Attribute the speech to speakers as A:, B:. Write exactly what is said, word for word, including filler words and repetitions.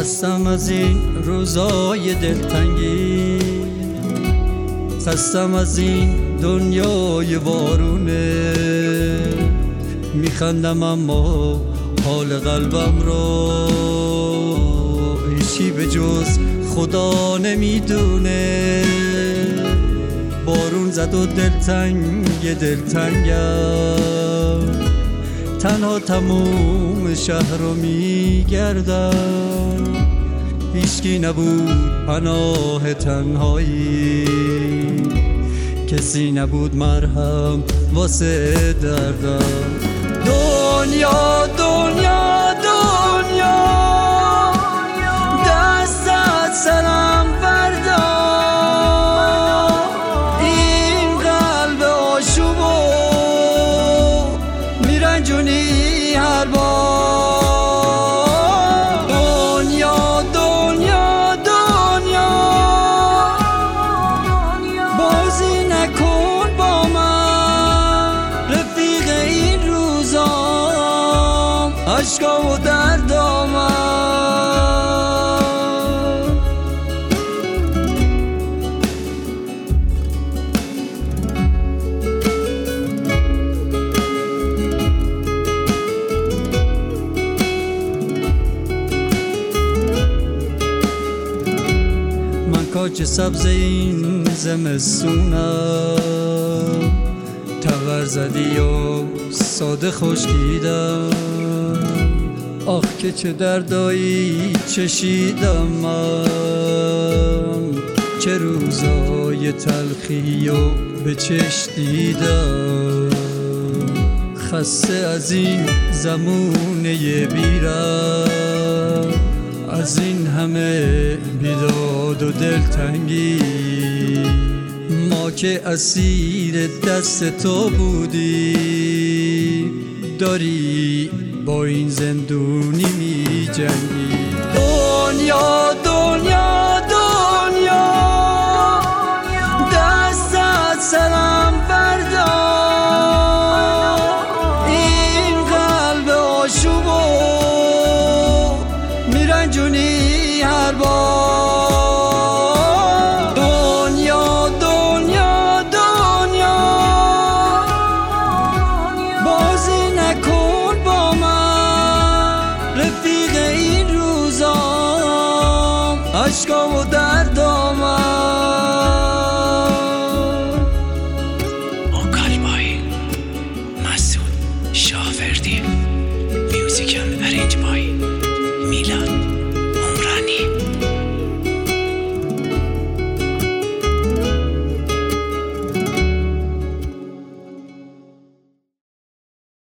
A: خستم از این روزای دلتنگی، خستم از این دنیای وارونه. میخندم اما حال قلبم رو هیچی به جز خدا نمیدونه. بارون زد و دلتنگ دلتنگم، تنها تموم شهر رو میگردم. هیچکی نبود پناه تنهایی، کسی نبود مرهم واسه دردم. دنیا دنیا دنیا دست از سرم بردار، این قلب آشوبو میرنجونی هر بار. دنیا دنیا دنیا بازی نکن با من، رفیق این روزام عشقا و دردامم. کاج سبز این زمستونم، تبر زدی و ساده خشکیدم. آخ که چه دردایی چشیدم من، چه روزای تلخی و به چشم دیدم. خسته از این زمونه بیرم، از این همه بیداد و دلتنگی. ما که اسیر دست تو بودی، داری با این زندونی می جنگی. دنیا